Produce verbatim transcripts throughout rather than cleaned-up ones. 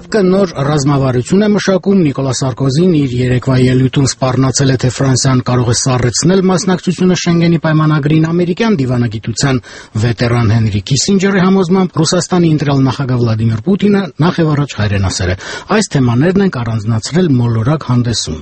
ՀԱՊԿ նոր ռազմավարություն է մշակում։ Նիկոլա Սարկոզին իր երեկվա ելույթում սպառնացել է, թե Ֆրանսիան կարող է սառեցնել մասնակցությունը Շենգենի պայմանագրին։ Ամերիկյան դիվանագիտության վետերան Հենրի Քիսինջերի համոզմամբ Ռուսաստանի ընտրյալ նախագահ Վլադիմիր Պուտինը նախ եւ առաջ հայրենասեր է։ Այս թեմաներն ենք առանձնացրել մոլորակ հանդեսում։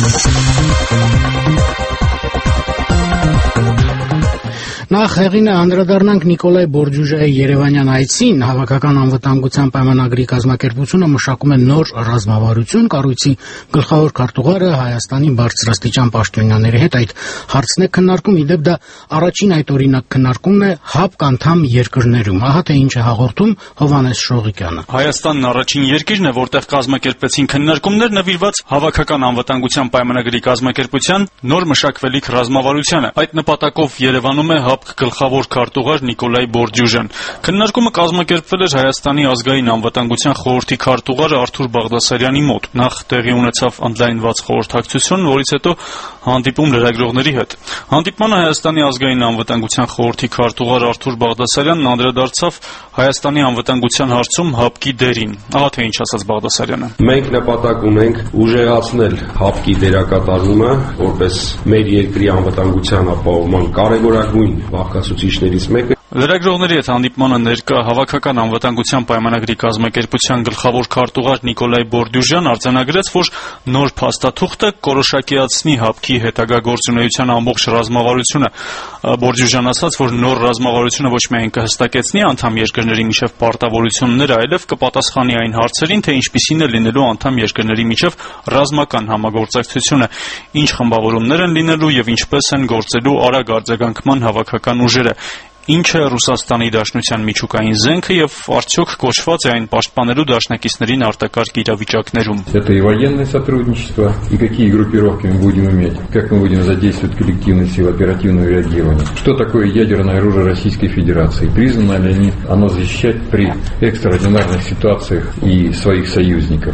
Նախ հեղինը անդրադառնանք Նիկոլայ Բորդյուժայի երևանյան այցին։ Հավաքական անվտանգության պայմանագրի կազմակերպությունը մշակում է նոր ռազմավարություն։ Կառույցի գլխավոր քարտուղարը Հայաստանի բարձրաստիճան պաշտոնյաների հետ այդ հարցն է քննարկում։ Իդեպ դա առաջին այդ օրինակ քննարկումն է ՀԱՊԿ անդամ երկրներում։ Ահա թե ինչ է հաղորդում Հովհաննես Շողիկյանը։ Հայաստանն առաջին երկիրն է, որտեղ կազմակերպվեցին քննարկումներ նվիրված հավաքական անվտանգության պայմանագրի կազմակերպության նոր մշակվելիք ռազմավարությանը։ Այդ նպատակով Երևանում է ՀԱՊԿ գլխավոր քարտուղար Նիկոլայ Բորդյուժան։ Քննարկումը կազմակերպվել էր Հայաստանի ազգային անվտանգության խորհրդի քարտուղար Արթուր Բաղդասարյանի մոտ։ Նախ տեղի ունեցավ ընդլայնված խորհրդակցություն, որից հետո հանդիպում լրագրողների հետ։ Հանդիպմանը Հայաստանի ազգային անվտանգության խորհրդի քարտուղար Արթուր Բաղդասարյանն անդրադարձավ Հայաստանի անվտանգության հարցում ՀԱՊԿ-ի դերին։ Ահա թե ինչ ասաց Բաղդասարյանը։ Մենք նպատակ ունենք ուժեղացնել ՀԱՊԿ-ի դերակատարումը, որպես մեր երկրի անվտանգության ապահովման կարևորագույն բաղկացուցիչներից մեկը։ Լրագրողների հետ հանդիպմանը ներկա հավաքական անվտանգության պայմանագրի կազմակերպության գլխավոր քարտուղար Նիկոլայ Բորդյուժան արձանագրեց, որ նոր փաստաթուղթը կորոշակիացնի ՀԱՊԿ-ի հետագա գործունեության ամբողջ ռազմավարությունը։ Բորդյուժան ասաց, որ նոր ռազմավարությունը ոչ միայն կհստակեցնի անդամ երկրների միջև պարտավորությունները, այլև կպատասխանի այն հարցերին, թե ինչպիսին է լինելու անդամ երկրների միջև ռազմական համագործակցությունը, ինչ խմբավորումներ են լինելու եւ ինչպես են գործելու արագ արձագանքման հավաքական ուժերը։ Ինչ է Ռուսաստանի Դաշնության միջուկային զենքը եւ արդյոք կոչված է այն պաշտպանելու դաշնակիցներին արտակարգ իրավիճակներում։ Это и военное сотрудничество, и какие группировки мы будем иметь, как мы будем задействовать коллективные силы оперативного реагирования. Что такое ядерное оружие Российской Федерации? Признано ли они оно защищать при экстраординарных ситуациях и своих союзников?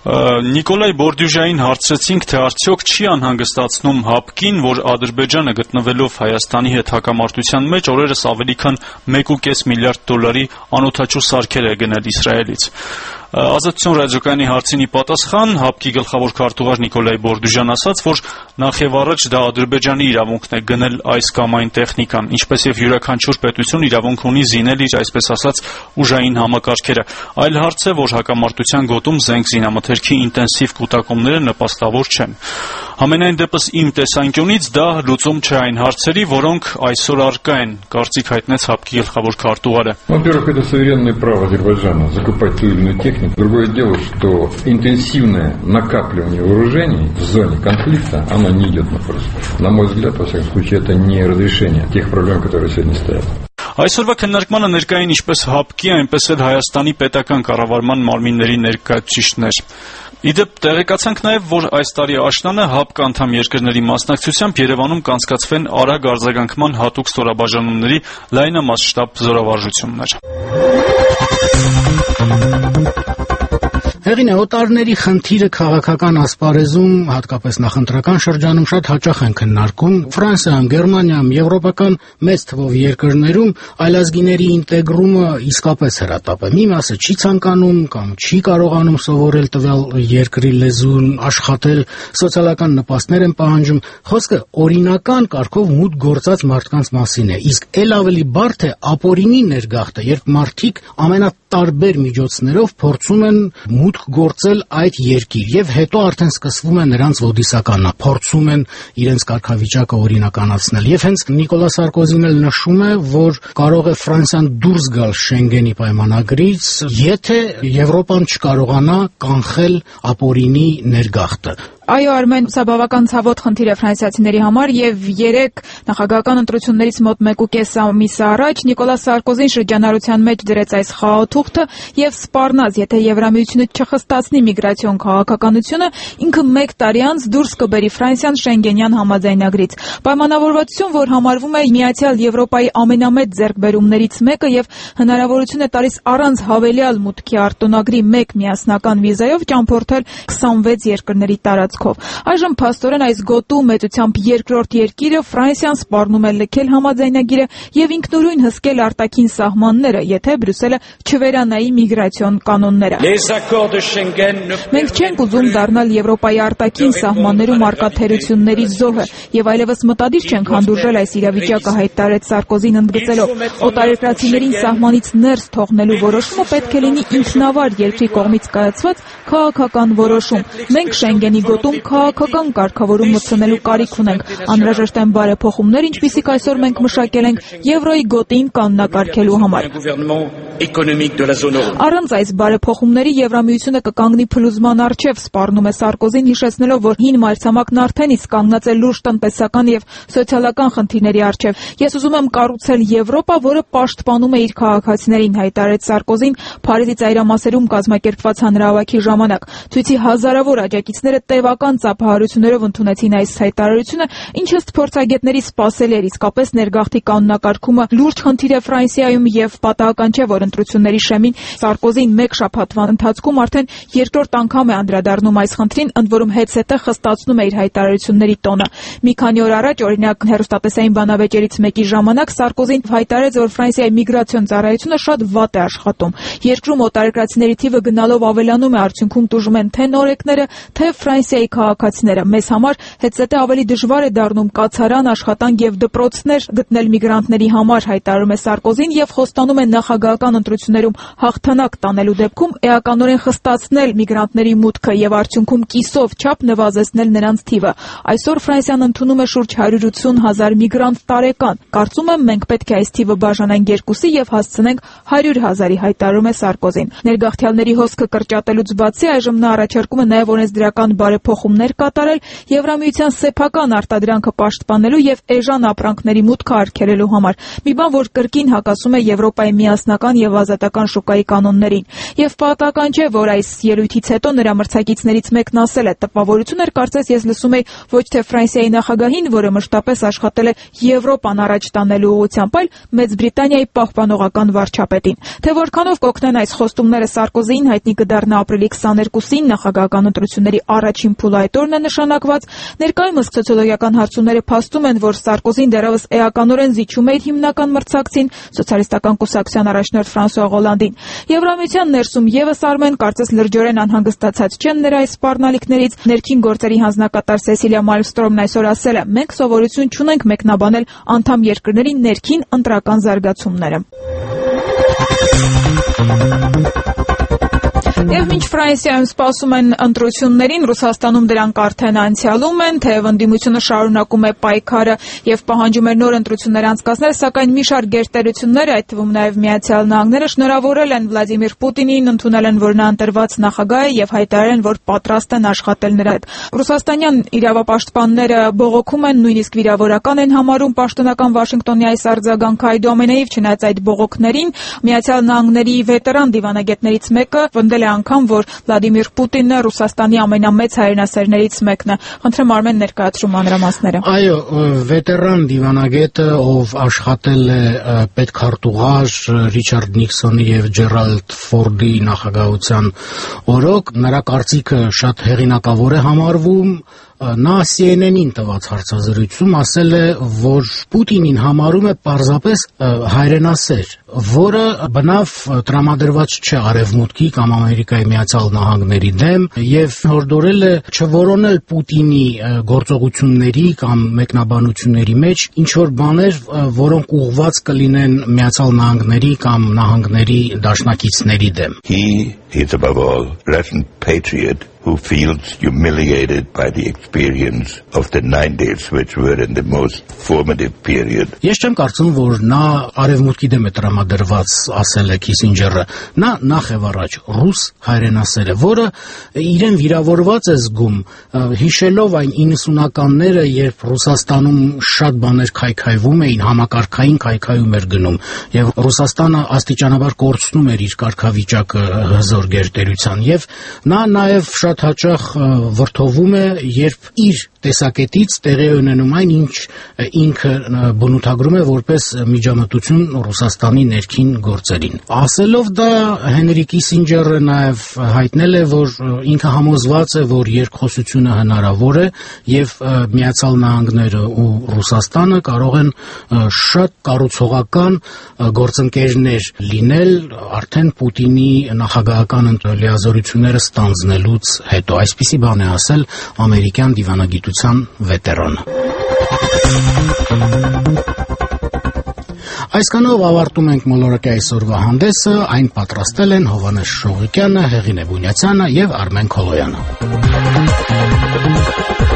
Նիկոլայ Բորդյուժային հարցրեցինք, թե արդյոք չի անհանգստացնում ՀԱՊԿ-ին, որ Ադրբեջանը գտնվելով Հայաստանի հետ հակամարտության մեջ օրերս ավելի քան մեկ ու կես միլիարդ դոլարի անօդաչու սարքեր է գնել Իսրայելից։ Ազատություն ռադիոկայանի հարցինի պատասխան ՀԱՊԿ-ի գլխավոր քարտուղար Նիկոլայ Բորդյուժան ասաց, որ նախ եւ առաջ դա Ադրբեջանի իրավունքն է գնել այս կամ այն տեխնիկան, ինչպես եւ յուրաքանչյուր պետություն իրավունք ունի զինել իր, այսպես ասած, ուժային համակարգերը։ Այլ հարց է, որ հակամարտության գոտում զենք զինամթերքի ինտենսիվ կուտակումները նպաստավոր չեն։ Համենայն դեպս իմ տեսանկյունից դա լուծում չէ այն հարցերի, որոնք այսօր առկա են, կարծիք հայտնեց ՀԱՊԿ-ի գլխավոր քարտուղարը։ Во-первых, это суверенное право Азербайджана закупать ту или иную технику. Другое дело, что интенсивное накапливание вооружений в зоне конфликта, оно не идет на просто. На мой взгляд, во всяком случае, это не разрешение тех проблем, которые сегодня стоят. Այսօրվա քննարկմանը ներկային ինչպես ՀԱՊԿ-ի, այնպես էլ Հայաստանի պետական կառավարման մարմինների ներկայացուցիչներ։ Իդեպ տեղեկացանք նաև, որ այս տարի աշնանը ՀԱՊԿ անդամ երկրների մասնակցությամբ Երևանում կանցկացվեն արագ արձագանքման հատուկ ստորաբաժանումների լայնամասշտաբ զորավարժություններ։ Հեղինե, օտարների խնդիրը քաղաքական ասպարեզում, հատկապես նախընտրական շրջանում շատ հաճախ են քննարկում։ Ֆրանսիայում, Գերմանիայում, եվրոպական մեծ թվով երկրներում այլազգիների ինտեգրումը իսկապես հրատապ է։ Մի մասը չի ցանկանում կամ չի կարողանում սովորել տվյալ երկրի լեզուն, աշխատել, սոցիալական նպաստներ են պահանջում։ Խոսքը օրինական կարգով մուտք գործած մարդկանց մասին է։ Իսկ ել ավելի բարդ է ապօրինի ներգաղթը, երբ մարդիկ ամենատարբեր միջոցներով փորձում են մուտք գործել այդ երկիր եւ հետո արդեն սկսվում է նրանց ոդիսականը, փորձում են իրենց կարգավիճակը օրինականացնել։ Եվ հենց Նիկոլա Սարկոզին էլ նշում է, որ կարող է Ֆրանսիան դուրս գալ Շենգենի պայմանագրից, եթե Եվրոպան չկարողանա կանխել ապօրինի ներգաղթը։ Այո, Արմեն, սա բավական ցավոտ խնդիր է ֆրանսիացիների համար եւ երեք նախագահական ընտրություններից մոտ մեկ ու կես ամիս առաջ Նիկոլա Սարկոզին շրջանառության մեջ դրեց այս խաղաթուղթը եւ սպառնաց, եթե Եվրամիությունը չխստացնի միգրացիոն քաղաքականությունը, ինքը մեկ տարի անց դուրս կբերի Ֆրանսիան Շենգենյան համաձայնագրից։ Պայմանավորվածություն, որ համարվում է Միացյալ Եվրոպայի ամենամեծ ձեռքբերումներից մեկը եւ հնարավորություն է տալիս առանց հավելյալ մուտքի արտոնագրի մեկ միասնական վիզայով ճամփորդել քսանվեց երկրների տարածքով։ ընթացքով։ Այժմ փաստորեն այս գոտու մեծությամբ երկրորդ երկիրը Ֆրանսիան սպառնում է լքել համաձայնագիրը եւ ինքնուրույն հսկել արտաքին սահմանները, եթե Բրյուսելը չվերանայի միգրացիոն կանոնները։ Մենք չենք ուզում դառնալ Եվրոպայի արտաքին սահմաններում առկա թերությունների զոհը եւ այլևս մտադիր չենք հանդուրժել այս իրավիճակը, հայտարարեց Սարկոզին ընդգծելով. օտարերկրացիներին սահմանից ներս թողնելու որոշումը պետք է լինի ինքնավար երկրի կողմից կայացված քաղաքական որոշում։ Մենք Շենգենի գոտում քաղաքական կարգավորում մտցնելու կարիք ունենք, անհրաժեշտ են բարեփոխումներ, ինչպիսիք այսօր մենք մշակել ենք Եվրոյի գոտին կանոնակարգելու համար։ Առանց այս բարեփոխումների Եվրամիությունը կկանգնի փլուզման առջև, սպառնում է Սարկոզին, հիշեցնելով, որ հին մայրցամաքն արդեն իսկ կանգնած է լուրջ տնտեսական եւ սոցիալական խնդիրների առջև։ Ես ուզում եմ կառուցել Եվրոպա, որը պաշտպանում է իր քաղաքացիներին, հայտարարեց Սարկոզին Փարիզի ծայրամասերում կազմակերպված հանրահավաքի ժամանակ։ Ցույցի հազարավոր աջակիցները տևական ծափահարություններով ընդունեցին այս հայտարարությունը, ինչը փորձագետների սպասել էր, իսկապես ներգաղթի կանոնակարգումը լուրջ խնդիր է Ֆրանսիայում եւ պատահական չէ, որ ընտրությունների շեմին Սարկոզին մեկ շաբաթվա ընթացքում արդեն երկրորդ անգամ է անդրադառնում այս խնդրին, ընդ որում հետսետը խստացնում է իր հայտարարությունների տոնը։ Մի քանի օր առաջ, օրինակ, հեռուստատեսային բանավեճերից մեկի ժամանակ Սարկոզին հայտարարեց, որ Ֆրանսիայի միգրացիոն ծառայությունը շատ վատ է աշխատում։ Երկրում օտարերկրացիների թիվը գնալով ավելանում է, արդյունքում տուժում են թե նորեկները, թե Ֆրանսիայի քաղաքացիները։ Մեզ համար հետսետը ավելի դժվար է դառնում կացարան, աշխատանք եւ դպրոցներ գտնել միգրանտների համար, հայտարարում է Սարկոզին եւ խոստանում է նախագահական ընտրություններում հաղթանակ տանելու դեպքում էականորեն խստացնել միգրանտների մուտքը եւ արդյունքում կիսով չափ նվազեցնել նրանց թիվը։ Այսօր Ֆրանսիան ընդունում է շուրջ հարյուր ութսուն հազար միգրանտ տարեկան։ Կարծում եմ, մենք պետք է այս թիվը բաժանենք երկուսի եւ հասցնենք հարյուր հազարի, հայտարարում է Սարկոզին։ Ներգաղթյալների հոսքը կրճատելուց բացի այժմ նա առաջարկում է նաեւ օրենսդրական բարեփոխումներ կատարել Եվրամիության սեփական արտադրանքը պաշտպանելու եւ էժան ապրանքների մուտքը արգելելու համար։ Մի բան, որ կրկին հակասում է Եվրոպայի միասնական եւ ազատական շուկայի կանոններին։ Եվ պատահական չէ, որ այս ելույթից հետո նրա մրցակիցներից մեկն ասել է. տպավորություն էր, կարծես ես լսում եի ոչ թե Ֆրանսիայի նախագահին, որը մշտապես աշխատել է Եվրոպան առաջ տանելու ուղղությամբ, այլ Մեծ Բրիտանիայի պահպանողական վարչապետին։ Թե որքանով կօգնեն այս խոստումները Սարկոզիին, հայտնի կդառնա ապրիլի քսաներկուսին, նախագահական ընտրությունների առաջին փուլը այդ օրն է նշանակված։ Ներկայումս սոցիոլոգիական հարցումները փաստում են, որ Սարկոզին դեռևս էականորեն զիջում է իր հիմնական մրցակցին, սոցիալիստական կուսակցության առաջնորդ Ֆրանսուଆ Հոլանդին։ Եվրամիության ներսում եւս Արմեն կարծես լրջորեն անհանգստացած չեն նրա այս սպառնալիքներից։ Ներքին գործերի հանձնակատար Սեսիլիա Մալմստրոմն այսօր ասել է. մենք սովորություն չունենք մեկնաբանել անդամ երկրների ներքին ընտրական զարգացումները։ Եվ մինչ Ֆրանսիայում սպասում են ընտրություններին, Ռուսաստանում դրանք արդեն անցյալում են, թեև ընդդիմությունը շարունակում է պայքարը եւ պահանջում է նոր ընտրություններ անցկացնել, սակայն մի շարք գերտերություններ, այդ թվում նաեւ Միացյալ Նահանգները, շնորհավորել են Վլադիմիր Պուտինին, ընդունել են, որ նա ընտրված նախագահ է եւ հայտարարել են, որ պատրաստ են աշխատել նրա հետ։ Ռուսաստանյան իրավապաշտպանները բողոքում են, նույնիսկ վիրավորական են համարում պաշտոնական Վաշինգտոնի այս արձագանքը, այդուամենայնիվ չնայած այդ բողոքներին, Միացյալ Նահանգների վետերան դիվանագետներից մեկը վնդել է անգամ, որ Վլադիմիր Պուտինը Ռուսաստանի ամենամեծ հայրենասերներից մեկն է։ Խնդրեմ Արմեն ներկայացրու մանրամասները։ Այո, վետերան դիվանագետը, ով աշխատել է պետքարտուղար Ռիչարդ Նիքսոնի եւ Ջերալդ Ֆորդի նախագահության օրոք, նրա կարծիքը շատ հեղինակավոր է համարվում։ Նա C N N-ին տված հարցազրույցում ասել է, որ Պուտինին համարում է պարզապես հայրենասեր, որը բնավ տրամադրված չէ Արևմուտքի կամ Ամերիկայի Միացյալ Նահանգների դեմ եւ հորդորել է չորոնել Պուտինի գործողությունների կամ մեկնաբանությունների մեջ ինչ որ բաներ, որոնք ուղղված կլինեն Միացյալ Նահանգների կամ նահանգների դաշնակիցների դեմ։ He is above all Russian patriot who feels humiliated by the experience of the nineties, which were in the most formative period. Ես չեմ կարծում, որ նա Արևմուտքի դեմ է տրամադրված, ասել է Քիսինջերը։ Նա նախ եւ առաջ ռուս հայրենասեր է, որը իրեն վիրավորված է զգում, հիշելով այն իննսունականները, երբ Ռուսաստանում շատ բաներ քայքայվում էին, համակարգային քայքայում էր գնում, եւ Ռուսաստանը աստիճանաբար կորցնում էր իր կարգավիճակը հզոր գերտերության, եւ նա նաեւ շատ շատ հաճախ վրդովում է, երբ իր տեսակետից տեղի ունենում այն, ինչ ինքը բնութագրում է որպես միջամտություն Ռուսաստանի ներքին գործերին։ Ասելով դա, Հենրի Կիսինջերը նաև հայտնել է, որ ինքը համոզված է, որ երկխոսությունը հնարավոր է եւ Միացյալ Նահանգները ու Ռուսաստանը կարող են շատ կառուցողական գործընկերներ լինել արդեն Պուտինի նախագահական լիազորությունները ստանձնելուց հետո։ Այսպիսի բան է ասել ամերիկյան դիվանագիտության վետերանը։ Այսքանով ավարտում ենք մոլորակի այսօրվա հանդեսը, այն պատրաստել են Հովհաննես Շողիկյանը, Հեղինե Բունյացյանը եւ Արմեն Քոլոյանը։